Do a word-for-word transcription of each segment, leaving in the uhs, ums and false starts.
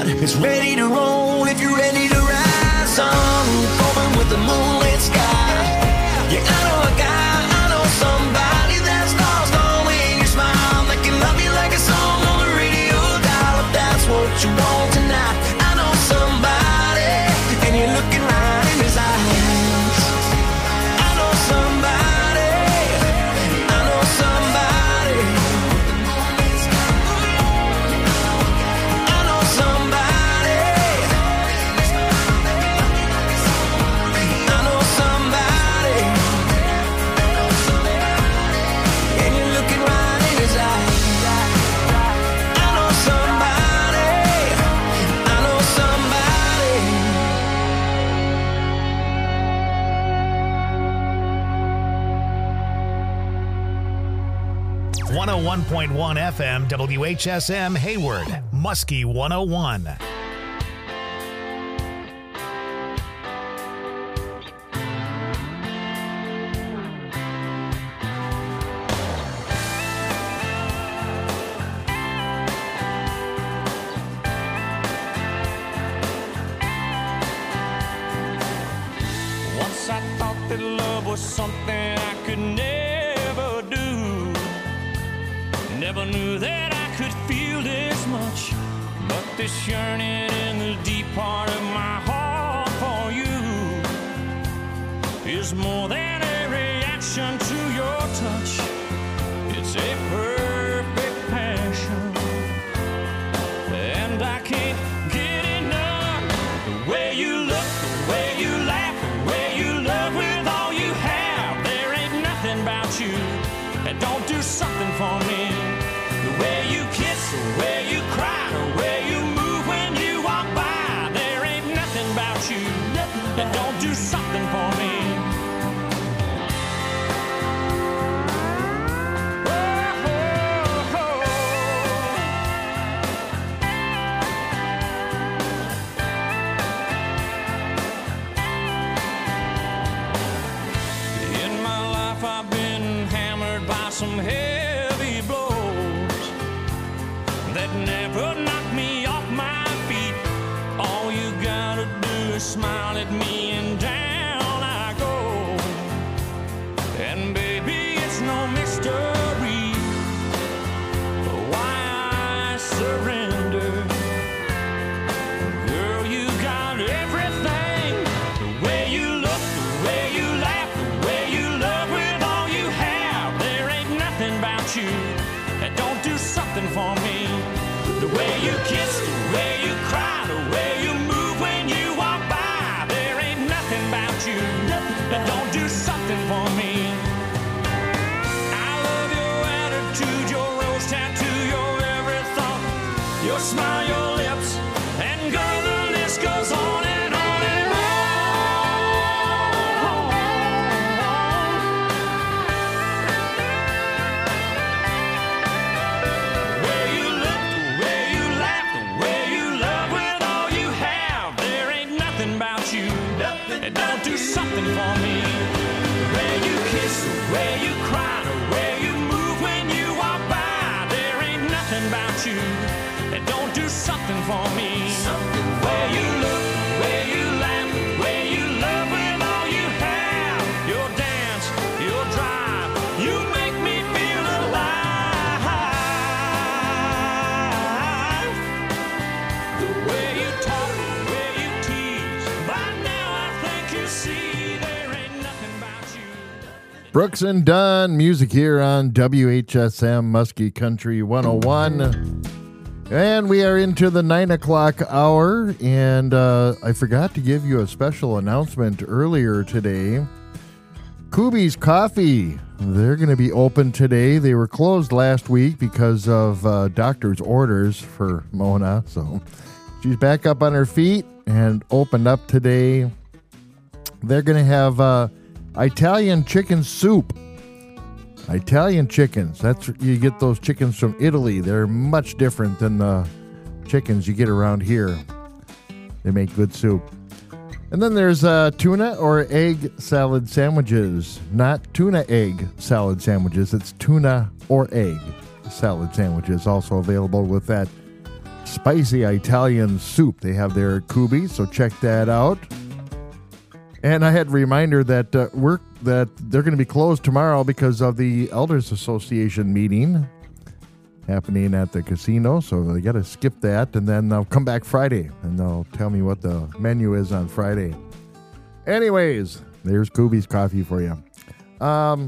ride is ready to roll. If you're ready to ride, son, going with the moonlit sky. Yeah, I know a guy, I know somebody that's lost all in your smile, that can love you like a song on the radio dial. If that's what you want tonight, I know somebody, and you're looking right in his eyes. I know somebody, I know somebody, I know somebody, I know somebody, and you're looking right in his eyes. I know somebody, I know somebody. one oh one point one F M W H S M Hayward, Muskie one oh one. Once I thought that love was something I could never do. Never knew that I could feel this much. But this yearning in the deep part of my heart for you is more than a reaction to your touch. It's a perfect passion, and I can't get enough. The way you look, the way you laugh, the way you love with all you have. There ain't nothing about you that don't do something for me. The way you kiss, the way you cry, the way you move when you walk by. There ain't nothing about you that don't do something for me. In my life I've been hammered by some heavy blows that never knocked me off my feet. All you gotta do is smile at me and down I go. And baby, it's no mystery why I surrender. Girl, you got everything. The way you look, the way you laugh, the way you love with all you have. There ain't nothing about you that don't do something for me. The way you kiss, the way you cry, the way you move when you walk by. There ain't nothing about you that don't do something for me. I love your attitude, your rose tattoo, your every thought, your smile, your lips, and girl, the list goes on and on and on. The way you look, the way you laugh, the way you love with all you have. There ain't nothing about you that don't do something for me. The way you kiss, the way you cry, the way you move when you walk by. There ain't nothing about you that don't do something for me. The way you look, the way you laugh, the way you love with all you have. Your dance, your drive, you make me feel alive. The way you talk, the way you tease. By now I think you see there ain't nothing about you. Brooks and Dunn music here on W H S M Muskie Country one oh one. And we are into the nine o'clock hour, and uh, I forgot to give you a special announcement earlier today. Kubi's Coffee, they're going to be open today. They were closed last week because of uh, doctor's orders for Mona, so she's back up on her feet and opened up today. They're going to have uh, Italian chicken soup. Italian chickens. That's you get those chickens from Italy. They're much different than the chickens you get around here. They make good soup. And then there's uh, tuna or egg salad sandwiches. Not tuna egg salad sandwiches. It's tuna or egg salad sandwiches. Also available with that spicy Italian soup they have there at Kubi, so check that out. And I had a reminder that uh, we're that they're going to be closed tomorrow because of the Elders Association meeting happening at the casino, so they got to skip that, and then they'll come back Friday, and they'll tell me what the menu is on Friday. Anyways, there's Kubi's coffee for you. Um,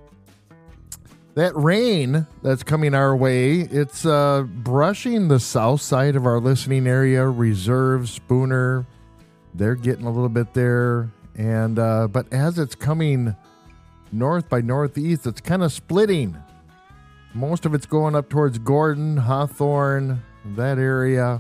that rain that's coming our way, it's uh, brushing the south side of our listening area, Reserve, Spooner. They're getting a little bit there. And uh, but as it's coming north by northeast, it's kind of splitting. Most of it's going up towards Gordon, Hawthorne, that area.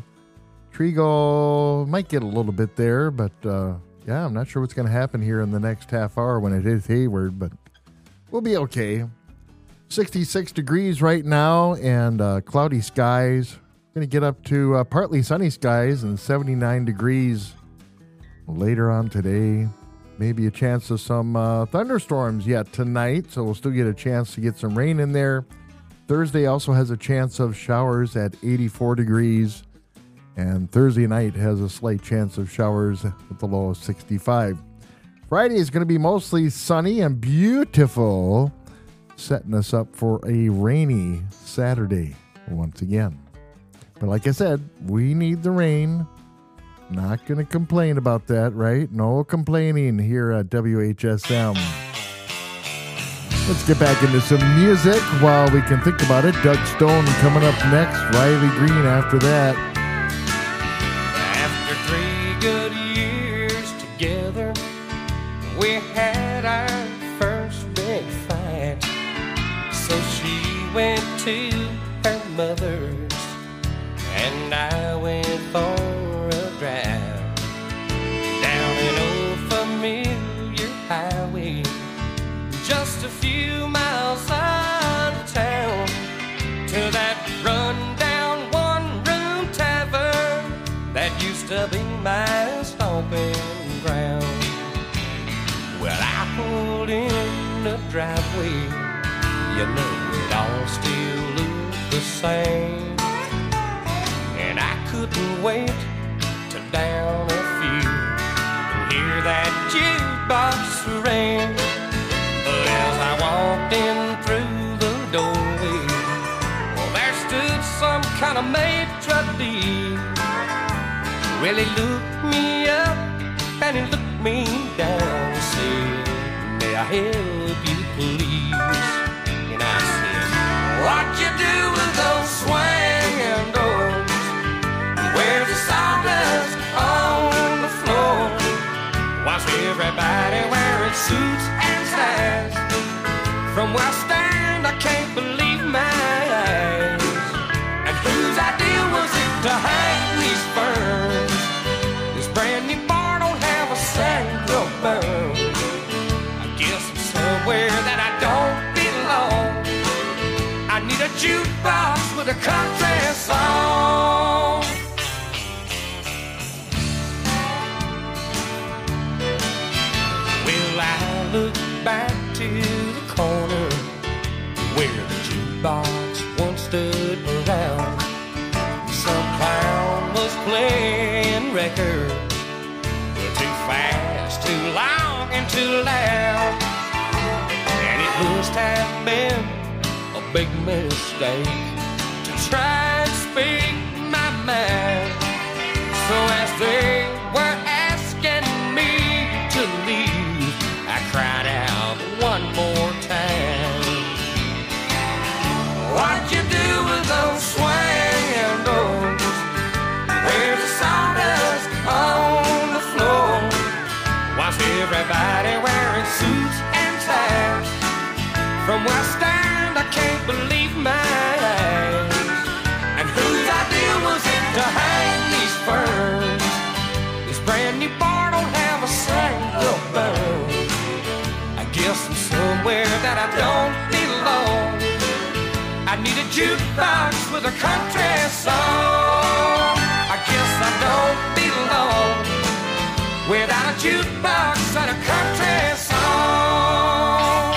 Trigo might get a little bit there, but uh, yeah, I'm not sure what's going to happen here in the next half hour when it hits Hayward, but we'll be okay. sixty-six degrees right now and uh, cloudy skies. Going to get up to uh, partly sunny skies and seventy-nine degrees later on today. Maybe a chance of some uh, thunderstorms yet tonight, so we'll still get a chance to get some rain in there. Thursday also has a chance of showers at eighty-four degrees, and Thursday night has a slight chance of showers with the low of sixty-five. Friday is going to be mostly sunny and beautiful, setting us up for a rainy Saturday once again. But like I said, we need the rain. Not going to complain about that, right? No complaining here at W H S M. Let's get back into some music while we can think about it. Doug Stone coming up next. Riley Green after that. After three good years together, we had our first big fight. So she went to her mother's and I went for a drive down an old familiar highway, just a few miles out of town, to that run-down one-room tavern that used to be my stomping ground. Well, I pulled in the driveway, you know it all still looked the same, and I couldn't wait to down a few and hear that jukebox ring. But as I walked in through the doorway, well, there stood some kind of maitre d'. Well, he looked me up and he looked me down and said, "May I help you, please?" And I said, "What you do with those swinging doors? Where's the sawdust on the floor? Why's everybody wearing suits and ties? From where I stand, I can't believe my eyes. And whose idea was it to hang these ferns? This brand new bar don't have a single burn. I guess I'm somewhere that I don't belong. I need a jukebox with a country song." Well, I look back to the corner where the jukebox once stood around. Some clown was playing records, too fast, too long, and too loud. And it must have been a big mistake to try and speak my mind. So as they were asking me to leave, I cried out one more time, "What you do with those swinging doors? Where's the sawdust on the floor? Why's everybody wearing suits and ties? From where I stand, I can't believe my eyes. And whose idea was it to hang these ferns? This brand new bar don't have a single burn. I guess I'm somewhere that I don't belong. I need a jukebox with a country song. I guess I don't belong without a jukebox and a country song."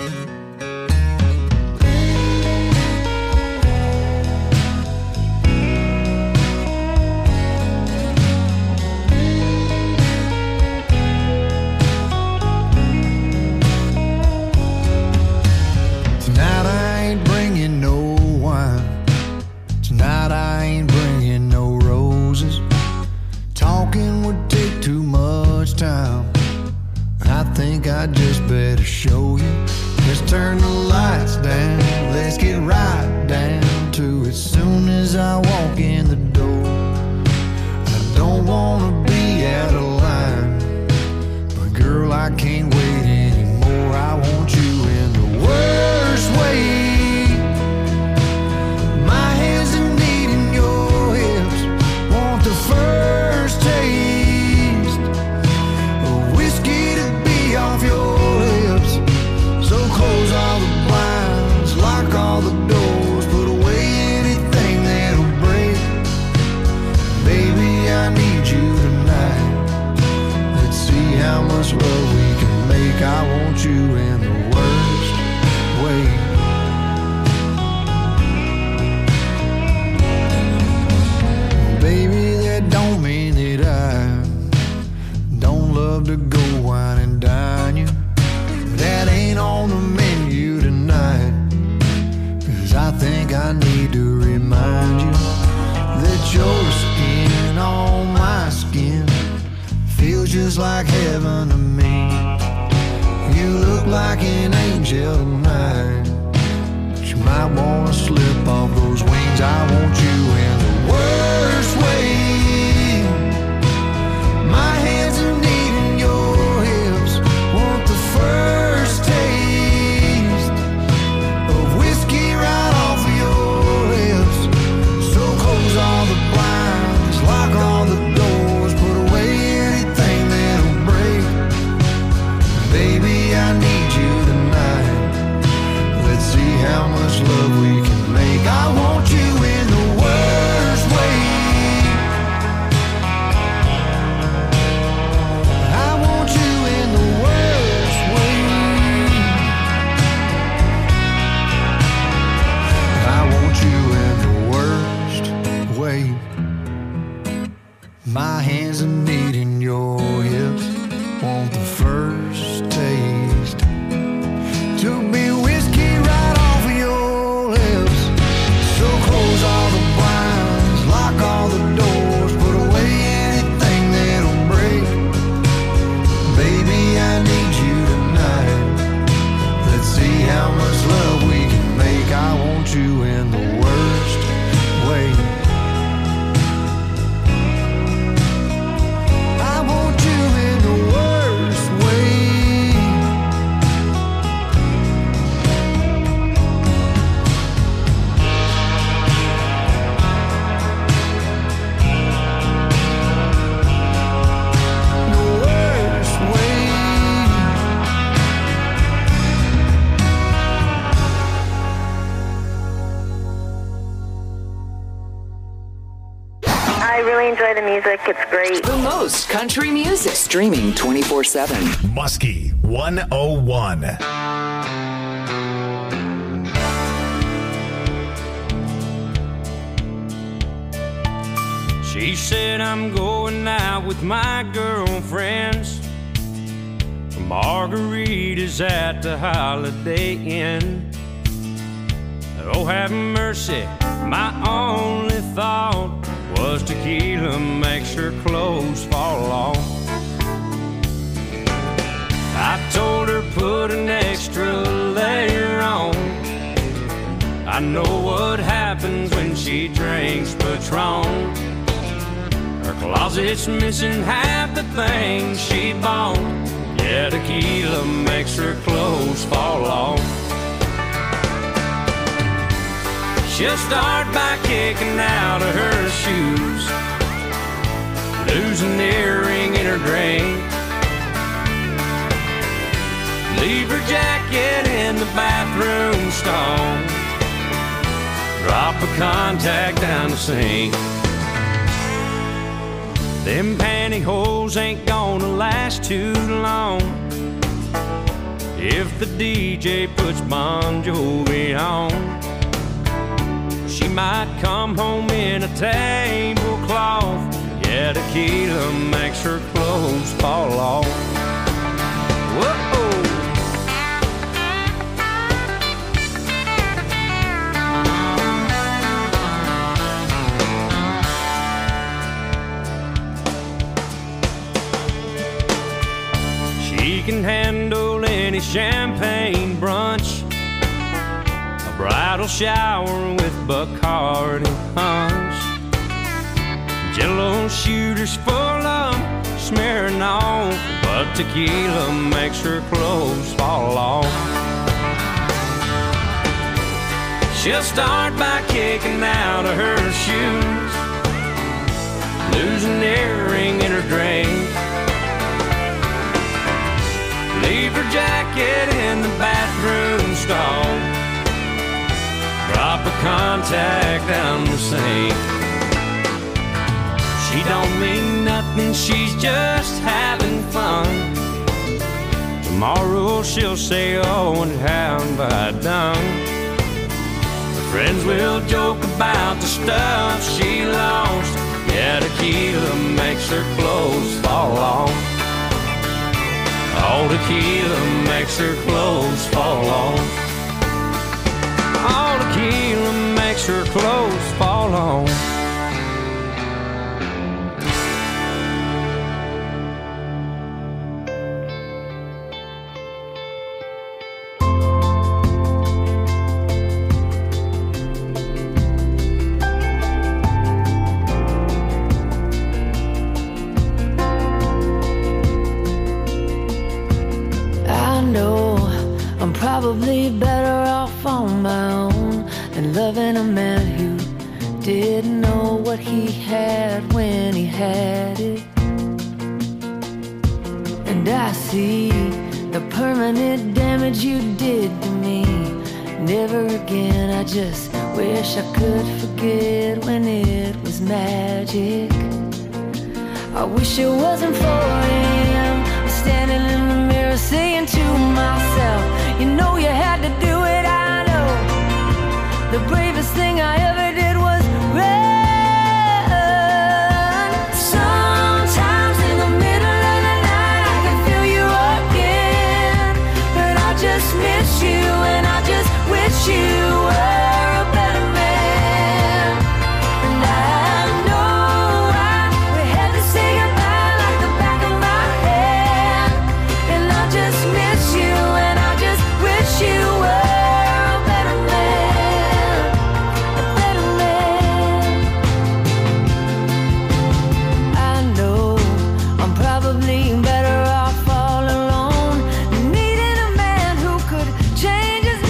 Tonight I ain't bringing no wine. Tonight I ain't bringing no roses. Talking would take too much time. I think I just better show you. Let's turn the lights down. Let's get right down to it. Soon as I walk in the door, I don't wanna be out of line, but girl, I can't wait anymore. I want you in the worst way. My hands are needing your hips. Want the first taste of whiskey to be off your lips. So close all the blinds, lock all the doors, put away anything that'll break. Baby, I need you tonight. Let's see how much love we can make. I want you in the worst way. Baby, that don't mean that I don't love to go wine and dine you. That ain't on the menu tonight. Cause I think I need to remind you that your skin on my skin feels just like heaven to me. You look like an angel tonight, but you might wanna slip off those wings. I want you in the worst way. My hands are needing your hips. Want the first taste of whiskey right off of your lips. So close all the blinds, lock all the doors, put away anything that'll break. Baby, I need you tonight. Let's see how much love we can make. I want you in the worst way. I want you in the worst way. I want you in the worst way. My hands are needing your hips. Want the first taste to be whiskey right off of your lips. So close all the blinds, lock all the doors, put away anything that'll break. Baby, I need you tonight. Let's see how much love we can make. I want you in the worst way. I want you in the worst way. The worst way. I really enjoy the music. It's great. The most country music. Streaming twenty-four seven. Muskie one oh one. She said I'm going out with my girlfriends for margaritas at the Holiday Inn. Oh, have mercy, my only thought was tequila makes her clothes fall off. I told her put an extra layer on. I know what happens when she drinks Patron. Her closet's missing half the things she bought. Yeah, tequila makes her clothes fall off. She'll start by kicking out of her shoes, lose an earring in her drink, leave her jacket in the bathroom stall, drop a contact down the sink. Them pantyhose ain't gonna last too long. if the D J puts Bon Jovi on. She might come home in a tablecloth. Yeah, tequila makes her clothes fall off. Whoa. She can handle any champagne brunch, a bridal shower with Bacardi punch, Jello shooters full of smearing off, but tequila makes her clothes fall off. She'll start by kicking out of her shoes, lose an earring in her drink, leave her jacket in the bathroom stall, drop a contact down the sink. She don't mean nothing, she's just having fun. Tomorrow she'll say, oh, and how have I done? Her friends will joke about the stuff she lost. Yeah, tequila makes her clothes fall off. All tequila makes her clothes fall off. All tequila makes her clothes fall off. Probably better off on my own than loving a man who didn't know what he had when he had it. And I see the permanent damage you did to me. Never again, I just wish I could forget when it was magic. I wish it wasn't for him. I'm standing in the mirror saying to myself, you know you had to do it, I know. The bravest thing I ever did was run. Sometimes in the middle of the night I can feel you again, but I just miss you and I just wish you were a better man. And I know I, we had to say goodbye like the back of my hand, and I just miss you and I just wish you were a better man, a better man. I know I'm probably better off all alone, needing a man who could change his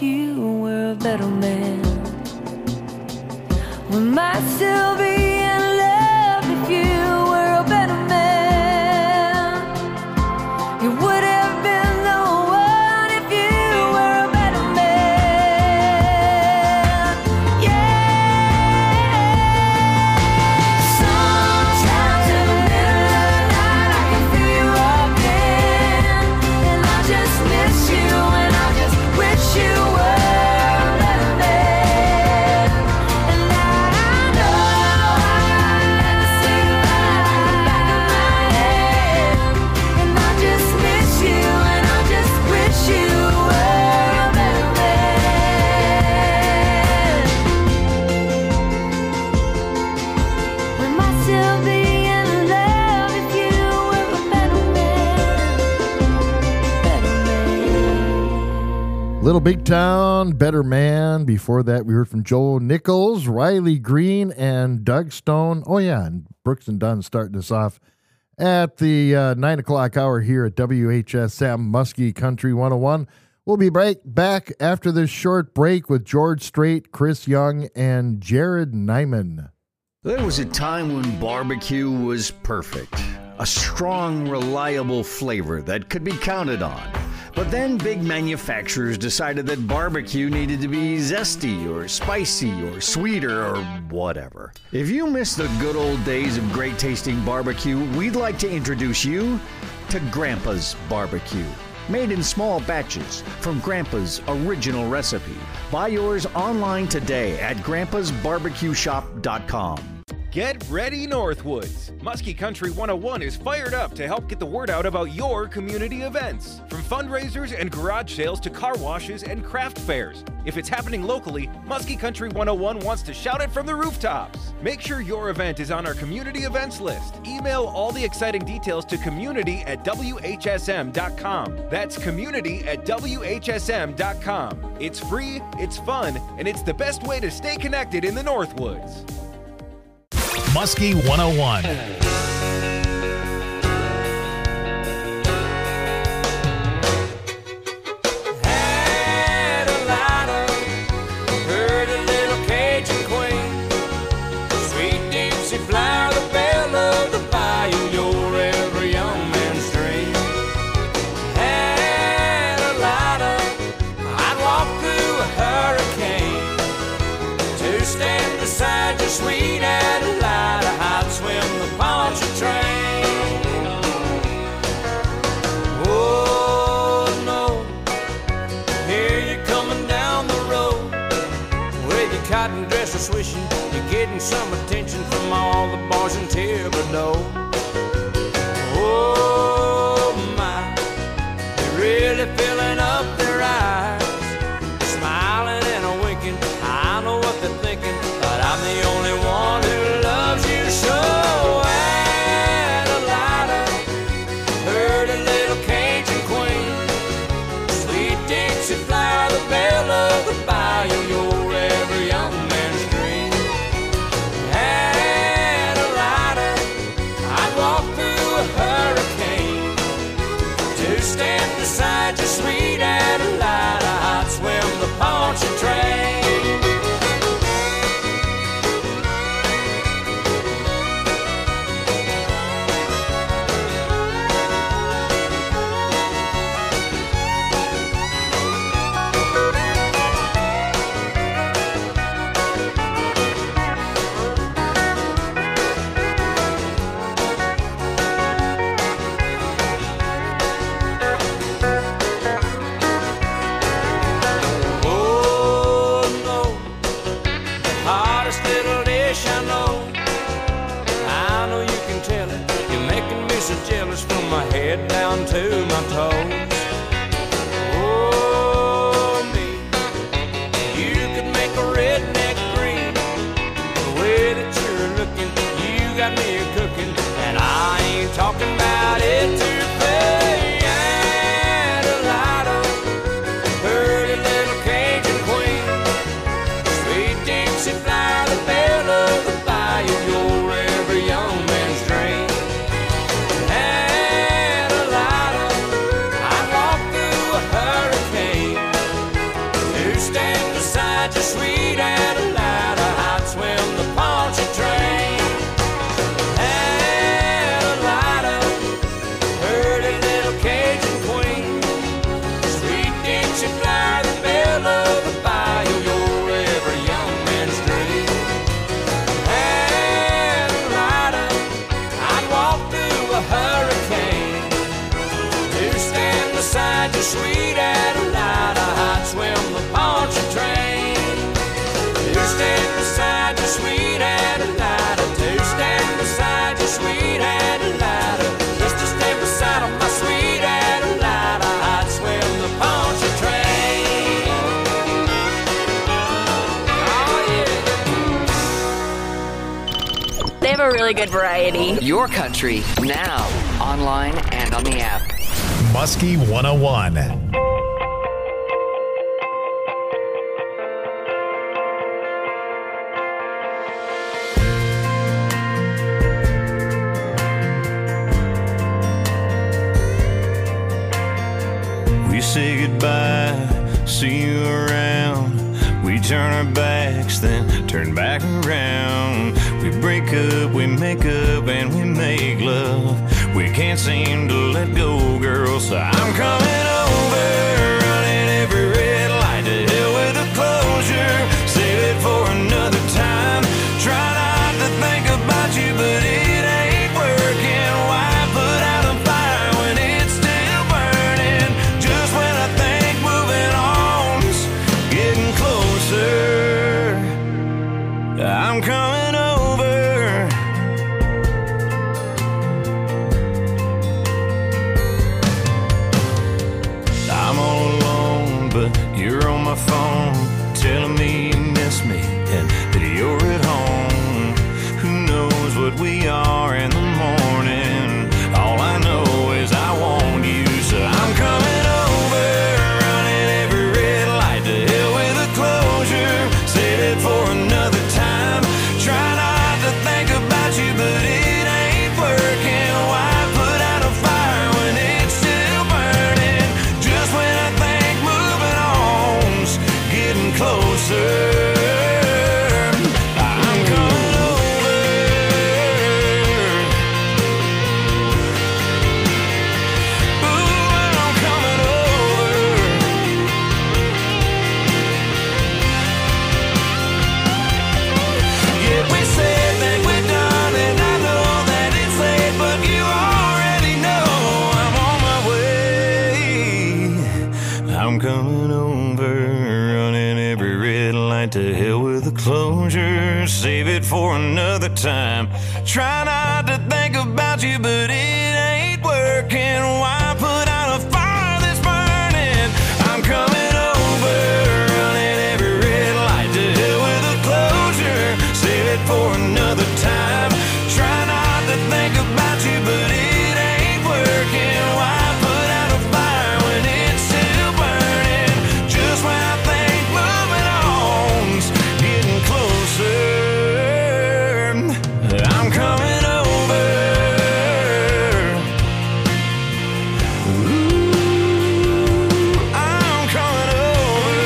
you were a better man. We might still be in love if you were a better man. You would have been the one if you were a better man. Yeah. Sometimes in the middle of the night I can feel you again, and I just miss you, and I just wish you were a better man. And I know I had to say goodbye in the back of my head, and I just miss you, and I just wish you were a better man. We might still be in love if you were a better man. Better man. Little Big Town, Better Man. Before that, we heard from Joe Nichols, Riley Green, and Doug Stone. Oh, yeah, and Brooks and Dunn starting us off at the uh, nine o'clock hour here at W H S M Muskie Country one oh one. We'll be right back after this short break with George Strait, Chris Young, and Jared Nyman. There was a time when barbecue was perfect. A strong, reliable flavor that could be counted on. But then big manufacturers decided that barbecue needed to be zesty or spicy or sweeter or whatever. If you miss the good old days of great tasting barbecue, we'd like to introduce you to Grandpa's Barbecue. Made in small batches from Grandpa's original recipe. Buy yours online today at grandpas barbecue shop dot com. Get ready, Northwoods! Muskie Country one oh one is fired up to help get the word out about your community events. From fundraisers and garage sales to car washes and craft fairs. If it's happening locally, Muskie Country one oh one wants to shout it from the rooftops. Make sure your event is on our community events list. Email all the exciting details to community at W H S M dot com. That's community at W H S M dot com. It's free, it's fun, and it's the best way to stay connected in the Northwoods. Muskie one oh one. Had a lighter, heard a little Cajun queen, sweet Dixie flower, the belle of the bayou, your every young man's dream. Had a lighter, I'd walk through a hurricane to stand beside your sweet Adelaide. I'd swim the Poncha train. Oh no, here you're coming down the road with your cotton dresser swishing. You're getting some attention from all the boys in Thibodeau. Oh my, they're really filling up their eyes, smiling and a winking. I know what they're thinking, but I'm the only one who loves you so. Adelina, heard a little Cajun queen, sweet Dixie flower, the belle of the bayou, your every young man's dream. Adelina, I'd walk through a hurricane to stand beside your sweet Adelina. I'd swim the Poncha train. My head down to my toes. Oh, me, you could make a redneck green. The way that you're looking, you got me cooking, and I ain't talking about it to pay. Adelina, heard a little Cajun queen, sweet Dixie flower, the belle of the bayou, your every young man's dream. stand beside you, sweet Adelina. I'd swim the Pontchartrain. Adelina, pretty little Cajun queen, sweet Dixie flower, the belle of the bayou, you're every young man's dream. Adelina, I'd walk through a hurricane to stand beside you, sweet Adelina. I'd swim the Pontchartrain. To stand beside you, sweet Adelina. To stand beside you, sweet Adelina. Just to stand beside of my sweet Adelina. I'd swim the Pontchartrain. Oh, yeah. They have a really good variety. Your country, now, online and on the app. Muskie one oh one. We say goodbye, see you around. We turn our backs, then turn back around. We break up, we make up, and we make love. We can't seem to let go, girl, so I'm coming over, running every red light. To hell with the closure, save it for another time. Try not to think about you, but it ain't working. Why put out a fire when it's still burning? Just when I think moving on's getting closer, I'm coming over. I'm all alone, but you're on my phone, telling me you miss me and that you're at home. Who knows what we are in the morning? All I know is I want you, so I'm coming over, running every red light. To hell with the closure, save it for another time. Try not to think about you, but it ain't working. Why put out a fire when it's still burning? Just when I think moving on's getting closer, I'm coming over. Ooh, I'm coming over. Yeah, we said that we're done, and I know that it's late, but you already know I'm on my way. I'm coming over, running every red light. To hell with the closure, save it for another time. Try not to think about you, but it ain't working. Why put out a fire that's burning? I'm coming over, running every red light. To hell with the closure, save it for another time. Try not to think about you, but it ain't working. Why put out a fire when it's still burning? Just when I think moving on's getting closer, I'm coming over. Ooh, I'm coming over.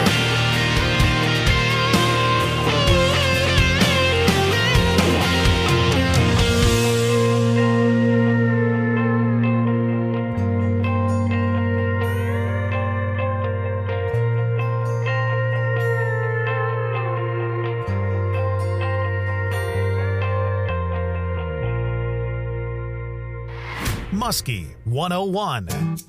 Muskie one oh one.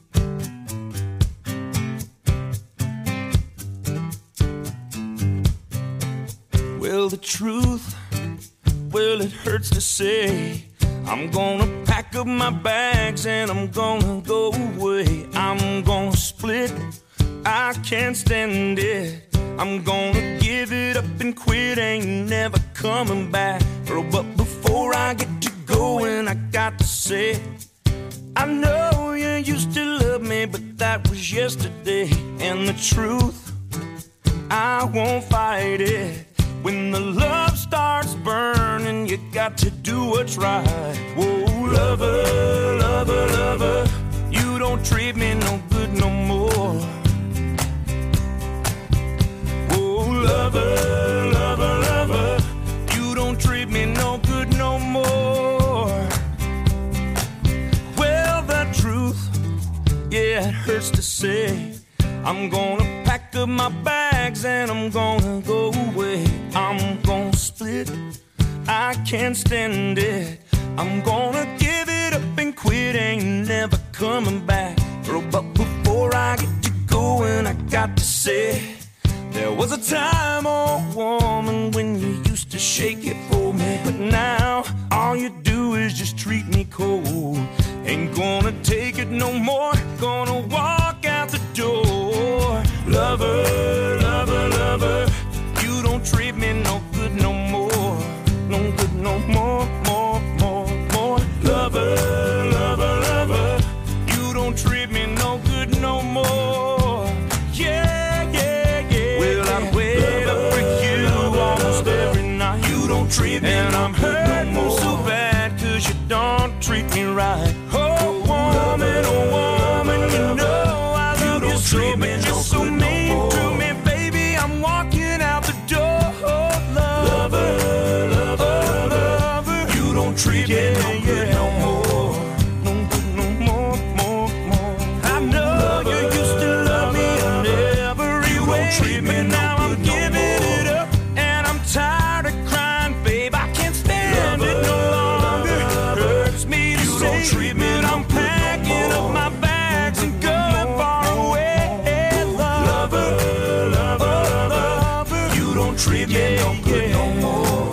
Well, the truth, well, it hurts to say. I'm gonna pack up my bags and I'm gonna go away. I'm gonna split, I can't stand it. I'm gonna give it up and quit, ain't never coming back. Girl, but before I get to going, I got to say, I know you used to love me, but that was yesterday. And the truth, I won't fight it. When the love starts burning, you got to do what's right. Whoa, lover, lover, lover, you don't treat me no good no more. Lover, lover, lover, you don't treat me no good no more. Well, the truth, yeah, it hurts to say. I'm gonna pack up my bags and I'm gonna go away. I'm gonna split, I can't stand it. I'm gonna give it up and quit, ain't never coming back. But before I get to going, I got to say, there was a time, oh woman, when you used to shake it for me. But now, all you do is just treat me cold. Ain't gonna take it no more, gonna walk out the door. Lover, lover, lover, you don't treat me no good no more. No good no more, more, more, more. Lover, lover, lover, you don't treat me no good no more. Yeah, yeah, yeah. Well, I wait up for you almost every night. You don't treat me and I'm hurting no so bad cause you don't treat me right. Oh, woman, oh, woman, you know I love you so, but you're so mean to me, baby. I'm walking out the door. Lover, lover, lover, you don't treat me no good no more. No good no more, more, more. I know you used to love me in every way, but now I'm giving it up and I'm tired of crying, babe. I can't stand it no longer. Hurts me to say, but I'm packing up my bags and going far away. Lover, lover, lover, you don't treat me no good no more.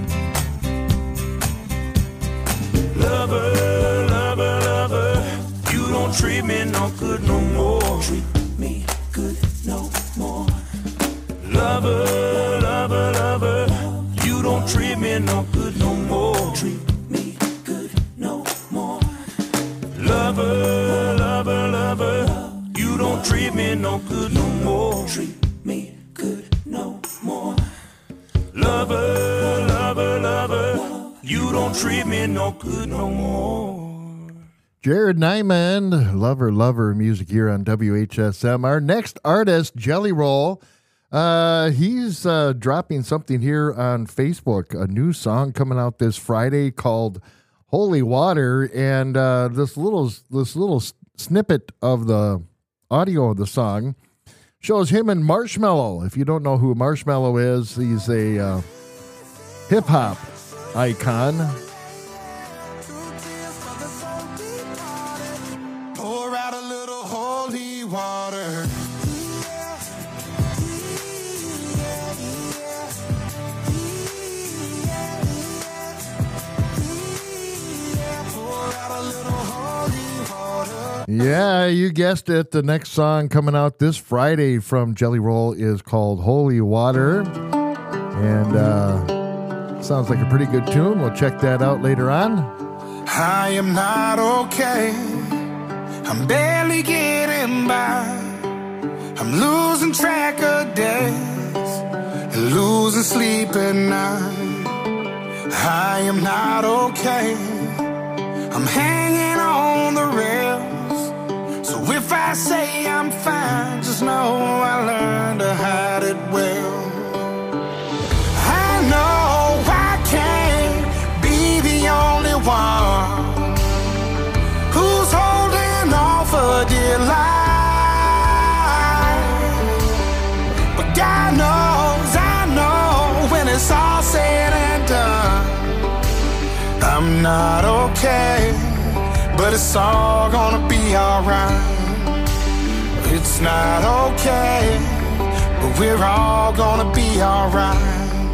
Lover, lover, lover, you don't treat me no good no more. Treat me good no more. Lover, lover, lover, you don't treat me no good no more. Treat me good no more. Lover, lover, lover, you don't treat me no good no more. Treat me good no more. Lover, lover, lover, you don't treat me no good no more. Jared Nyman, Lover, Lover, music here on W H S M. Our next artist, Jelly Roll, uh, he's uh, dropping something here on Facebook, a new song coming out this Friday called Holy Water, and uh, this little this little snippet of the audio of the song shows him and Marshmello. If you don't know who Marshmello is, he's a uh, hip-hop icon. Pour out a little holy water. Pour out a little holy water. Yeah, you guessed it. The next song coming out this Friday from Jelly Roll is called Holy Water. And uh, sounds like a pretty good tune. We'll check that out later on. I am not okay. I'm barely getting by. I'm losing track of days and losing sleep at night. I am not okay. I'm hanging on the rails. So if I say I'm fine, just know I learned to hide it well. I know I can't be the only one who's holding on for dear life. But God knows, I know when it's all said and done, I'm not okay, but it's all gonna be alright. It's not okay, but we're all gonna be alright.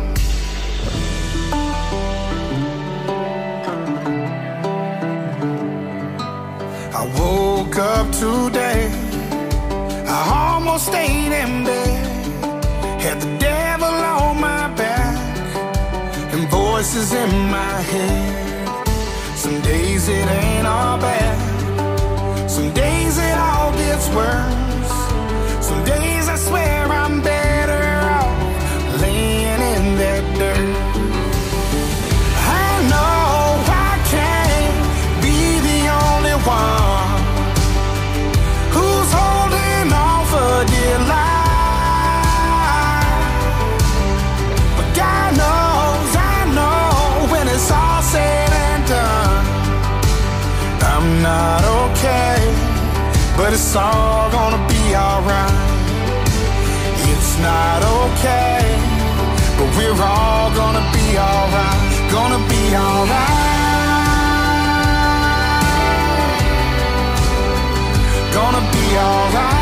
I woke up today, I almost stayed in bed, had the devil on my back and voices in my head. Some days it ain't all bad, some days it all gets worse. Some days I swear I'm better off laying in that dirt. I know I can't be the only one who's holding on for dear life. it's all gonna be alright. It's not okay, but we're all gonna be alright. Gonna be alright. Gonna be alright.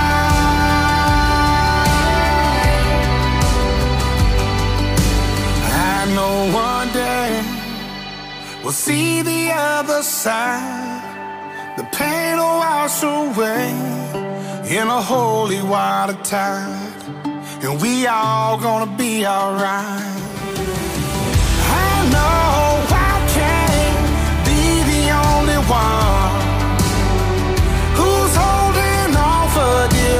I know one day we'll see the other side. The pain will wash away in a holy water tide, and we all gonna be alright. I know I can't be the only one who's holding on for dear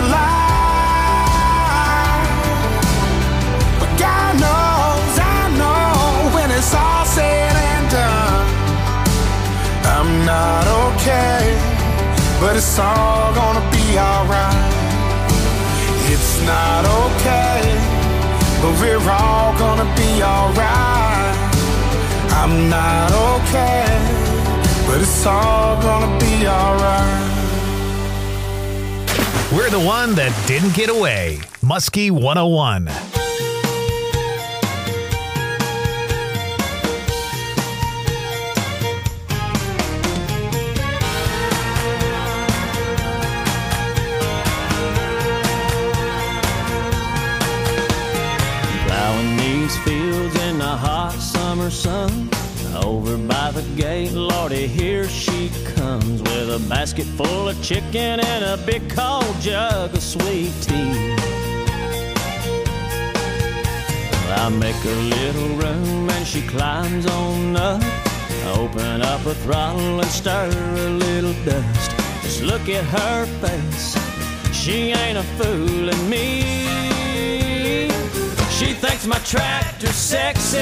life, but God knows, I know when it's all said and done, I'm not okay, but it's all gonna be alright. It's not okay, but we're all gonna be alright. I'm not okay, but it's all gonna be alright. We're the one that didn't get away. Muskie one oh one. Fields in the hot summer sun, over by the gate, Lordy, here she comes with a basket full of chicken and a big cold jug of sweet tea. Well, I make a little room and she climbs on up, open up her throttle and stir a little dust. Just look at her face, she ain't a fooling me. She thinks my tractor's sexy,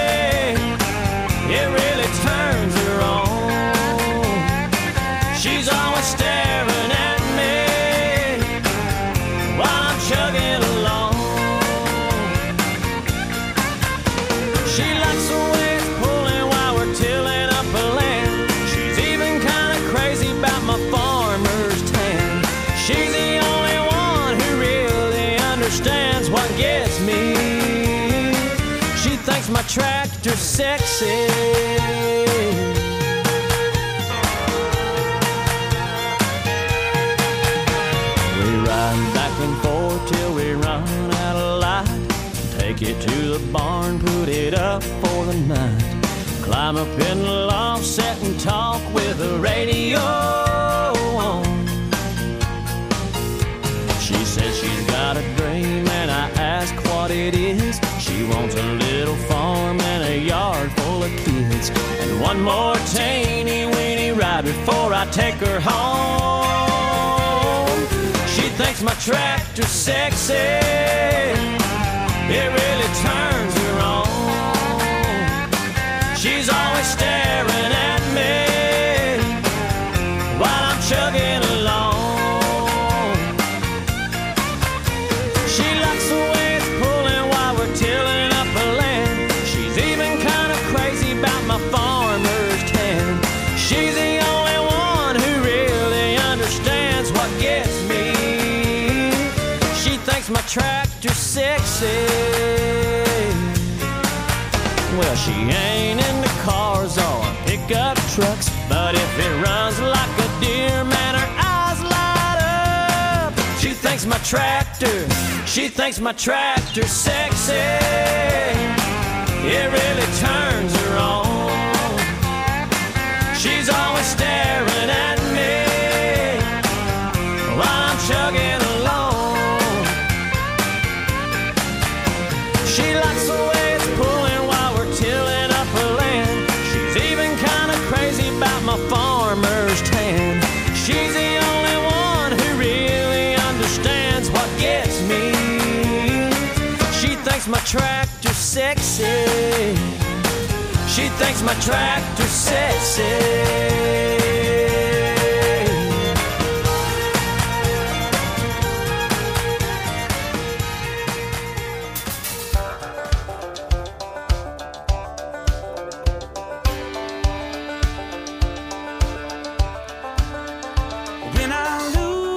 it really turns her on. She's always staring at me while I'm chugging along. She likes the way it's pulling while we're tilling up a land. She's even kind of crazy about my farmer's tan. She's the only one who really understands what gets me. Thinks my tractor's sexy. We ride back and forth till we run out of light. Take it to the barn, put it up for the night. Climb up in the loft, sit and talk with the radio on. She says she's got a dream and I ask what it is. She wants a little farm and a yard full of kids, and one more teeny weeny ride before I take her home. She thinks my tractor's sexy, it really turns her on. She's always staring at me while I'm chugging along. She likes the way it's pulling while we're tilling up a land. She's even kind of crazy about my farmer's tan. She's the only one who really understands what gets me. She thinks my tractor's sexy. Well, she ain't into cars or pickup trucks, but if it runs like a deer, man, her eyes light up. She thinks my tractor, she thinks my tractor's sexy, it really turns her on. She's always staring at me while I'm chugging along. She likes the way it's pulling while we're tilling up her land. She's even kind of crazy about my farmer's tan. She's the only one who really understands what gets me. She thinks my tractor's sexy. She thinks my tractor's sexy. When I lose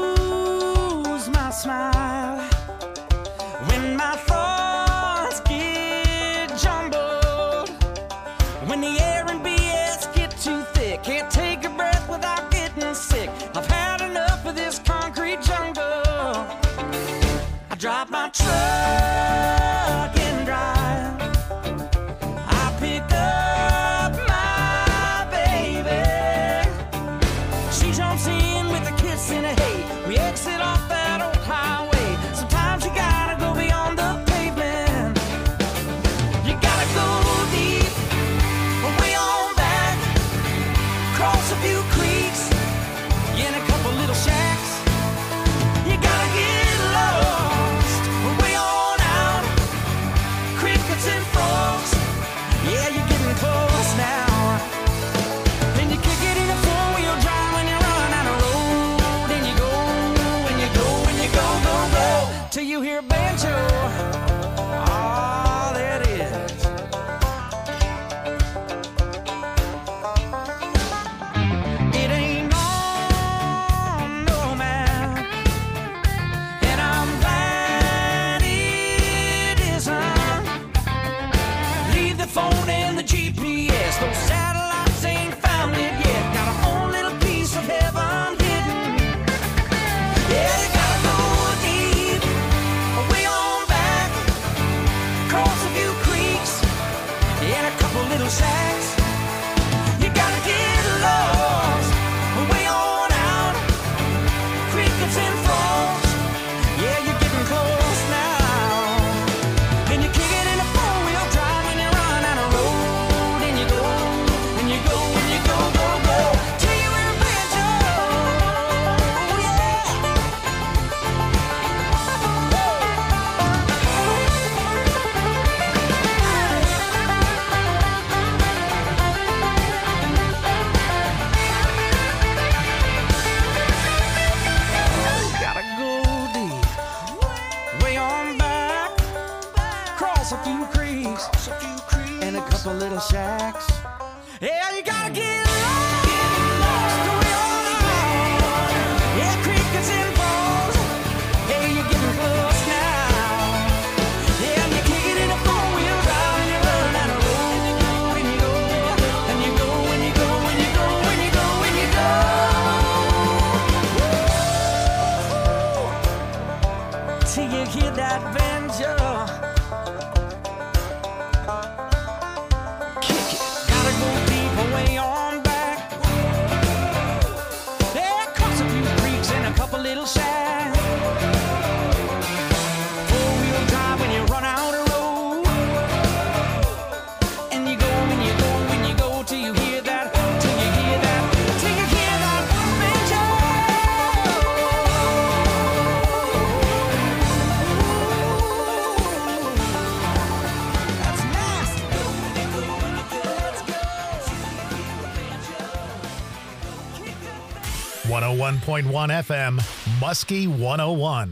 my thoughts get jumbled. When the air and B S get too thick, can't take a breath without getting sick. I've had enough of this concrete jungle. I drop my truck and drive. I pick up my baby. She jumps in with a kiss and a hey. We exit off that old highway. Sometimes you gotta go beyond the pavement. You gotta go deep, way on back, cross a few creeks, in a couple little shacks. You gotta get lost, way on out, crickets and frogs. Yeah, you're getting close now. And you kick it in a four-wheel drive when you run out of road. And you go, and you go, and you go, go, go, till you hear a banjo. Oh, there it is. It ain't on, no man, and I'm glad it isn't. Leave the phone and the G P S, those satellites ain't found it yet. Got our own little piece of heaven hidden. Yeah, you gotta go deep, way on back, cross a few creeks, in a couple little shacks. You gotta get lost, way on out, crickets and frogs. Yeah, you're getting close now. And you kick it in a four-wheel drive when you run out of road. And you go, and you go, and you go, go, go, till you hear a banjo. Gotta go deep, way on back, cross a few creeks, and a couple little shacks. Yeah, you gotta get lost, way on out. Yeah, crickets and frogs. Hey, you're getting close now. Yeah, and you kick it in a four-wheel drive and you run out of road. And you go, and you go, and you go, and you go, and you go, and you go. Till you hear that banjo. Kick it, gotta go deep, way on back. Yeah, cross a few creeks and a couple little shacks. Four-wheel drive when you run out of road. And you go, and you go, and you go till you hear that, till you hear that, till you hear that banjo. That's nasty. one oh one point one F M, Muskie one oh one.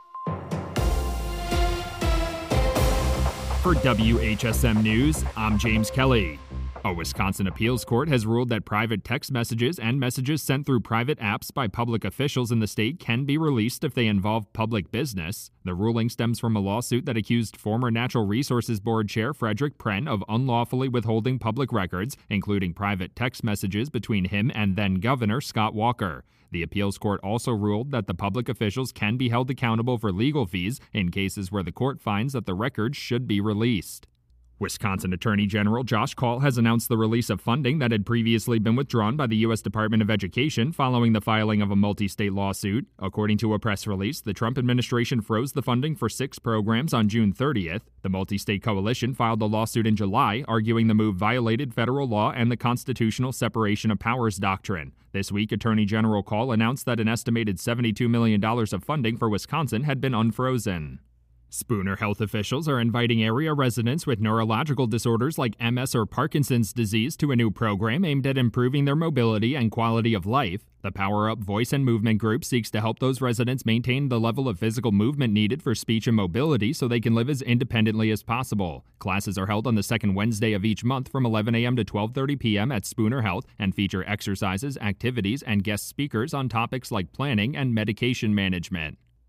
For W H S M News, I'm James Kelly. A Wisconsin appeals court has ruled that private text messages and messages sent through private apps by public officials in the state can be released if they involve public business. The ruling stems from a lawsuit that accused former Natural Resources Board Chair Frederick Pren of unlawfully withholding public records, including private text messages between him and then-Governor Scott Walker. The appeals court also ruled that the public officials can be held accountable for legal fees in cases where the court finds that the records should be released. Wisconsin Attorney General Josh Kaul has announced the release of funding that had previously been withdrawn by the U S Department of Education following the filing of a multi-state lawsuit. According to a press release, the Trump administration froze the funding for six programs on June thirtieth. The multi-state coalition filed a lawsuit in July, arguing the move violated federal law and the constitutional separation of powers doctrine. This week, Attorney General Kaul announced that an estimated seventy-two million dollars of funding for Wisconsin had been unfrozen. Spooner health officials are inviting area residents with neurological disorders like M S or Parkinson's disease to a new program aimed at improving their mobility and quality of life. The Power Up Voice and Movement Group seeks to help those residents maintain the level of physical movement needed for speech and mobility so they can live as independently as possible. Classes are held on the second Wednesday of each month from eleven a.m. to twelve thirty p.m. at Spooner Health and feature exercises, activities, and guest speakers on topics like planning and medication management.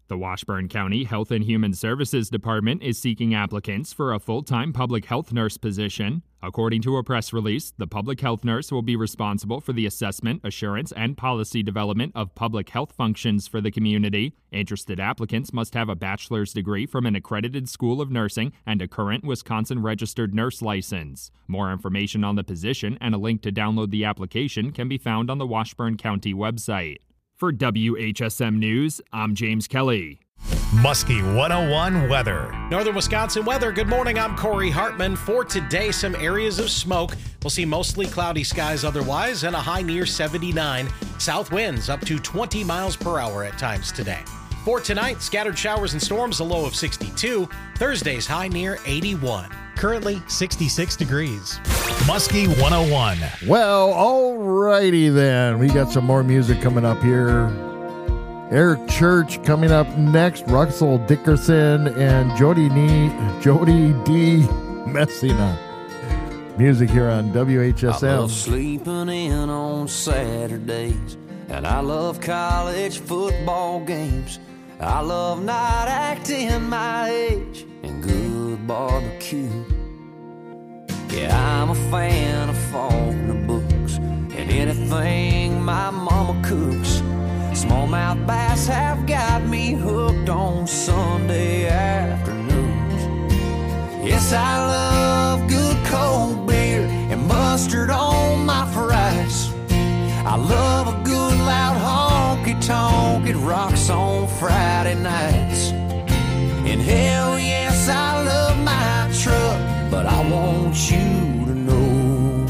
The Washburn County Health and Human Services Department is seeking applicants for a full-time public health nurse position. According to a press release, the public health nurse will be responsible for the assessment, assurance, and policy development of public health functions for the community. Interested applicants must have a bachelor's degree from an accredited school of nursing and a current Wisconsin registered nurse license. More information on the position and a link to download the application can be found on the Washburn County website. For W H S M News, I'm James Kelly. Muskie one oh one weather. Northern Wisconsin weather. Good morning. I'm Corey Hartman. For today, some areas of smoke. We'll see mostly cloudy skies otherwise and a high near seventy-nine. South winds up to twenty miles per hour at times today. For tonight, scattered showers and storms, a low of sixty-two. Thursday's high near eighty-one. Currently sixty-six degrees. Muskie one oh one. Well, alrighty then. We got some more music coming up here. Eric Church coming up next. Russell Dickerson and Jody Nee, Jody D. Messina. Music here on W H S M. I love sleeping in on Saturdays, and I love college football games. I love not acting my age and good barbecue. Yeah, I'm a fan of Faulkner books and anything my mama cooks. Smallmouth bass have got me hooked on Sunday afternoons. Yes, I love good cold beer and mustard on my fries. I love a good loud honky-tonk, it rocks on Friday nights. And hell yes, I love my truck, but I want you to know,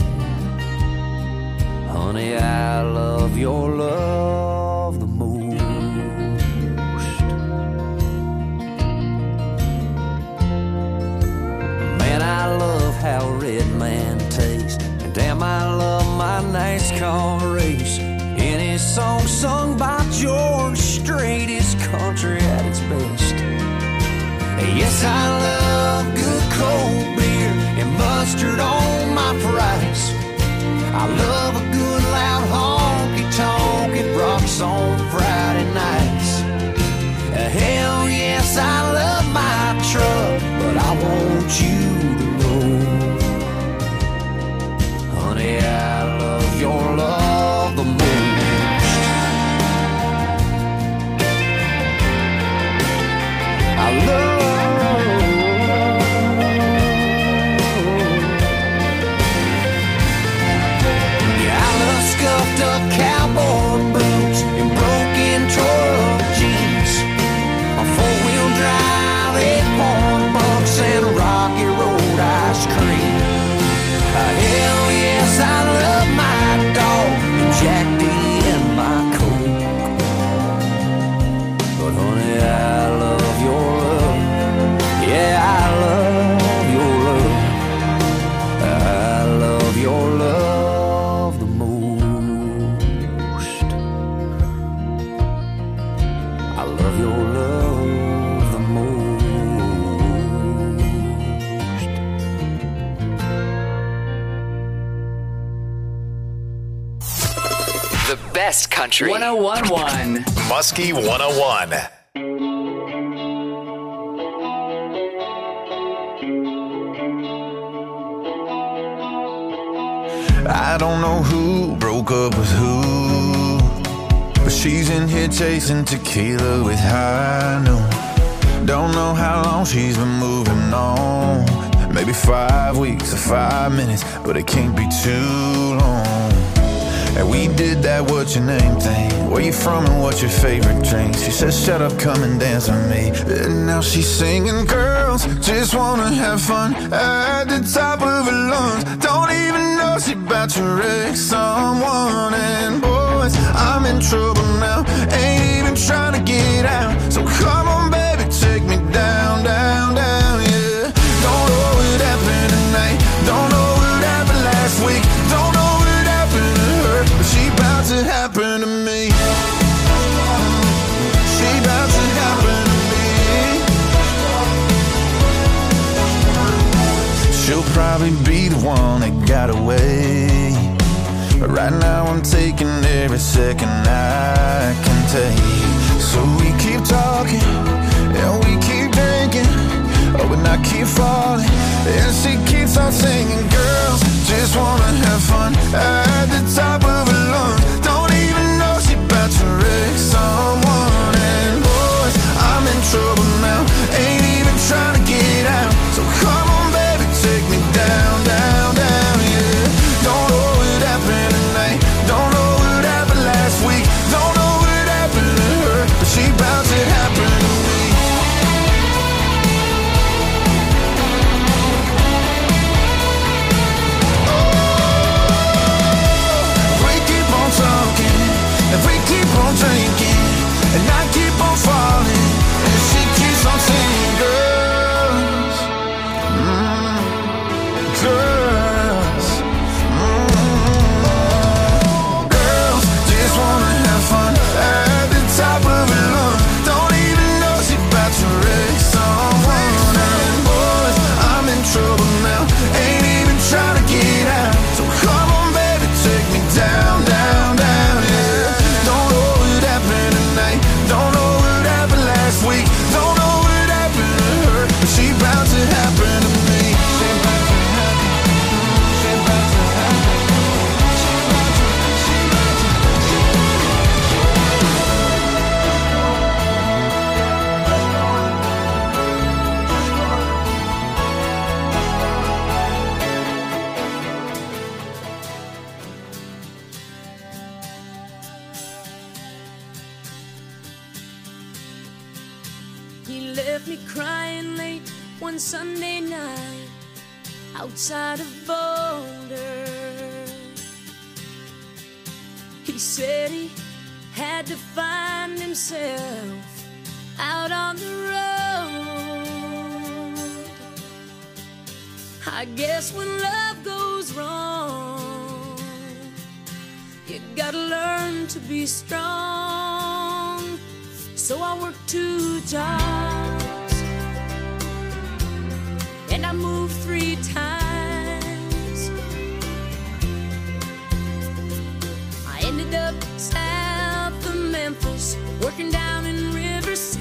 honey, I love your love the most. Man, I love how Red Man tastes, and damn, I love my NASCAR race. Any song sung by George Strait is country at its best. Yes, I love good cold beer and mustard on my fries. I love a good loud honky-tonk, it rocks on Friday nights. Hell yes, I love my truck, but I want you to know, honey, I love your love the most. I love scuffed up cowboy boots and broken tore-up jeans, a four-wheel drive, eight-point bucks, and Rocky Road ice cream. Uh, hell yes, I love my dog and Jack D and my Coke. But honey, I love your love. Yeah, I love your love. I love your love. Best country. one oh one point one. Muskie one oh one. I don't know who broke up with who, but she's in here chasing tequila with high noon. Don't know how long she's been moving on. Maybe five weeks or five minutes, but it can't be too long. And we did that what's your name thing. Where you from and what's your favorite drink? She said shut up, come and dance with me. And now she's singing, girls just wanna have fun at the top of her lungs. Don't even know she about to wreck someone. And boys, I'm in trouble now, ain't even trying to get out. So come on baby, take me down, down, down, yeah. Don't know what happened tonight, don't know what happened last week, don't know what happened to her, but she about to happen to me. She about to happen to me. She'll probably be the one that got away, but right now I'm taking every second I can take. So we keep talking, and we keep drinking, oh, and I keep falling, and she keeps on singing. Girls just wanna have fun at the top of her lungs. Don't even know she about to wreck someone. And boys, I'm in trouble now, ain't even trying to get out. So come on, baby, take me down, down, down, yeah. Don't know what happened tonight, don't know what happened last week, don't know what happened to her, but she bout to happen to me. If we keep on drinking, and I keep on falling, and she keeps on singing. Girls, mm, girls, mm, girls just wanna have fun at the top of her lungs. Don't even know she about to wreck someone. And boys, I'm in trouble now, ain't even trying to get out. So come on, baby, take me down, down, down, yeah. Don't know what happened last week, don't know what happened to her, but she bout to happen to me. She bout to happen, she bout to happen, she bout to, she bout to, she He left me crying late one Sunday night outside of Boulder. He said he had to find himself out on the road. I guess when love goes wrong, you gotta learn to be strong. So I worked two jobs, and I moved three times. I ended up south of Memphis, working down in Riverside.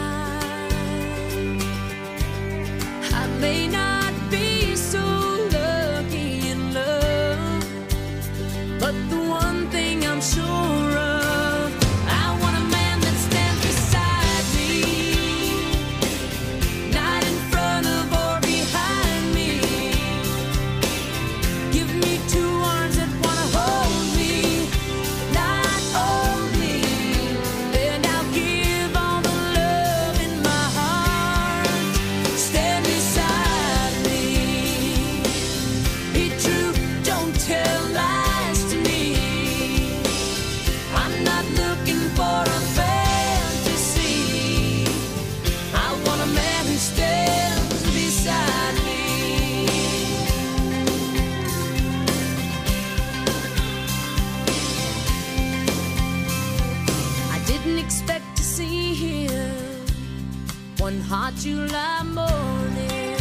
I may not be so lucky in love, but the one thing I'm sure of, one hot July morning.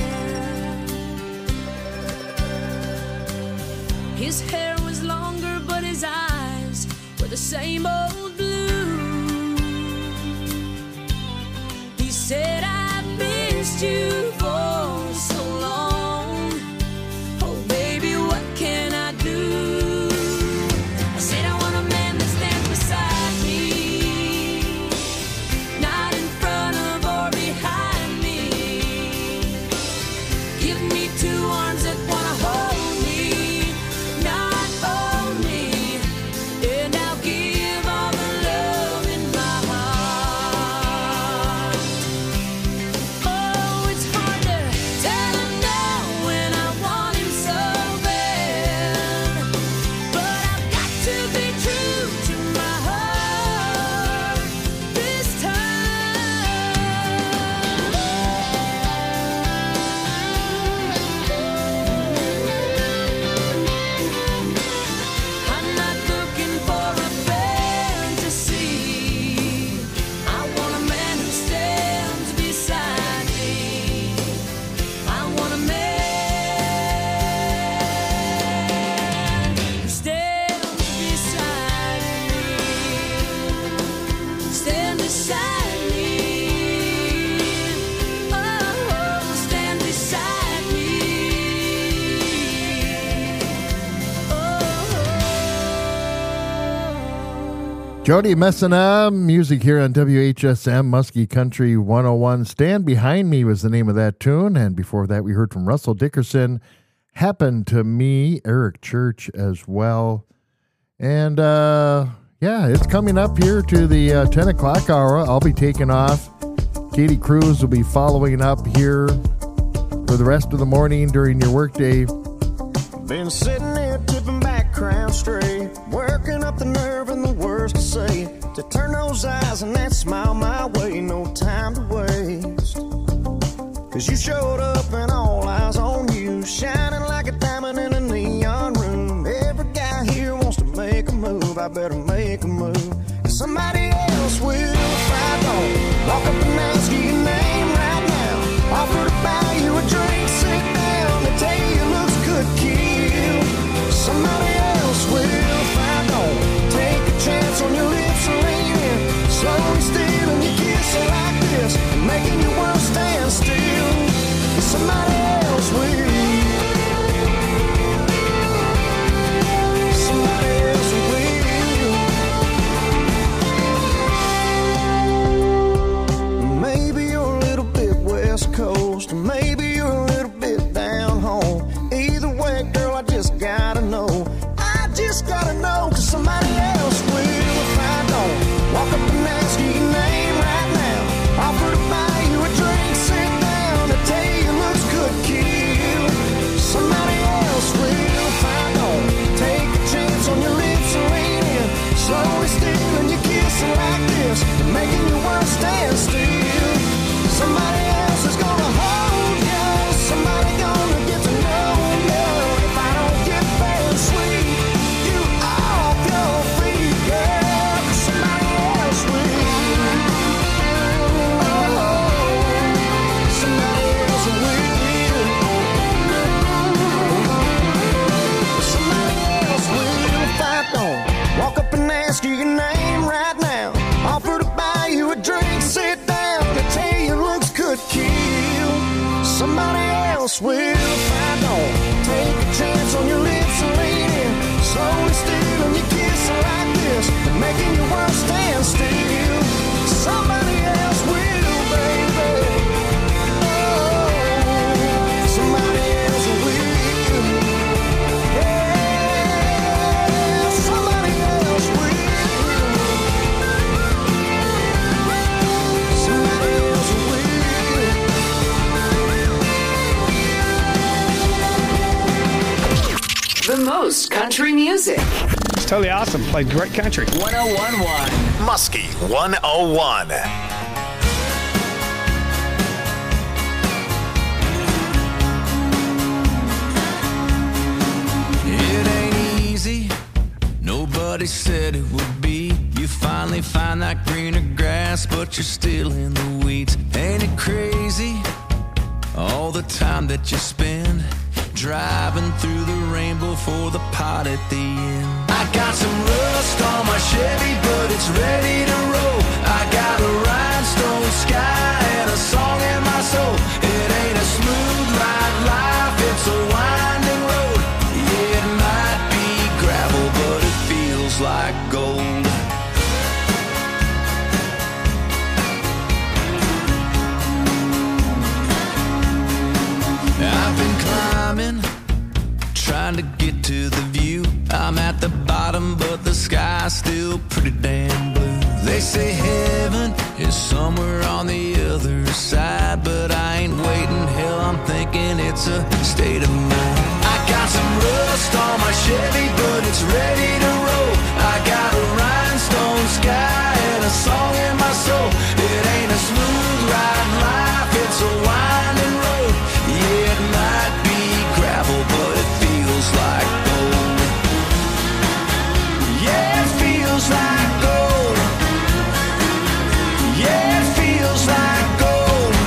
His hair was longer, but his eyes were the same old blue. He said, I missed you for so long. Oh, baby, what can I do? I said, I want a man that stands beside me, not in front of or behind me. Give me two arms that wanna hold me, not own me, and I'll give all the love in my heart. Oh, it's hard to tell him no when I want him so bad, but I've got to be true to my heart this time. Jody Messina, music here on W H S M, Muskie Country one oh one. Stand Behind Me was the name of that tune. And before that, we heard from Russell Dickerson, Happened to Me, Eric Church as well. And, uh, yeah, it's coming up here to the uh, ten o'clock hour. I'll be taking off. Katie Cruz will be following up here for the rest of the morning during your workday. Been sitting there tipping back, crown straight, working up the nerve and the words to say, to turn those eyes and that smile my way, no time to waste. Cause you showed up and all eyes on you, shining like a diamond in a neon room. Every guy here wants to make a move, I better make a move. Cause somebody else will if I don't. Walk up and ask you your name right now, offer to buy you a drink, sit down, they tell you your looks could kill. Somebody else will if I don't. Take a chance on your lips and lean in, slowly stealing your kiss like this, making your world stand still. Somebody else will. Somebody else will. Maybe you're a little bit West Coast, maybe you're a little bit down home. Either way, girl, I just gotta know. I just gotta know, cause somebody else will if I don't. Walk up and ask you your name right now, offer to buy you a drink, sit down, to tell you your looks could kill. Somebody else will if I don't. Take a chance on your lips and lean in, slowly stealing your kiss like this, making your world stand still. Somebody else is gonna hold you, somebody gonna get to know you. If I don't get fair and sweet, you off your feet, girl, cause somebody else will. Oh, somebody else will. Somebody else will if I don't. Walk up and ask you your name right now, offer to buy you a drink, sit down, to tell you looks could kill. Somebody else will if I don't. Take a chance on your lips and lean in, slowly stealing your kiss like this, making your world stand still. Somebody else will, baby. Oh, somebody else will. Yeah, somebody else will. Somebody else will. The most country music. It's totally awesome. Played great country. one oh one point one. Muskie one oh one. It ain't easy, nobody said it would be. You finally find that greener grass, but you're still in the weeds. Ain't it crazy, all the time that you spend driving through the rainbow for the pot at the end. I got some rust on my Chevy, but it's ready to roll. I got a rhinestone sky and a song in my soul. It ain't a smooth ride life, it's a winding road. Yeah, it might be gravel, but it feels like gold. I've been climbing, trying to get to the view. I'm at the bottom, but the sky's still pretty damn blue. They say heaven is somewhere on the other side, but I ain't waiting, hell, I'm thinking it's a state of mind. I got some rust on my Chevy, but it's ready to roll. I got a rhinestone sky and a song in my soul. It ain't a smooth ride life, it's a winding road. Yeah, it might be gravel, but it feels like gold. Yeah, it feels like gold. Yeah, it feels like gold.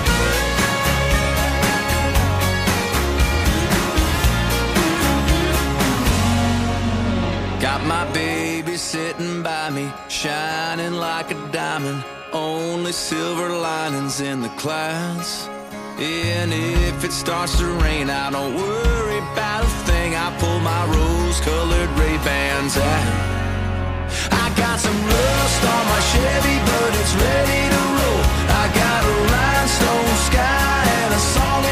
Got my baby sitting by me, shining like a diamond. Only silver linings in the clouds. And if it starts to rain, I don't worry about a thing. I pull my rose-colored Ray-Bans out. I got some rust on my Chevy, but it's ready to roll. I got a rhinestone sky and a song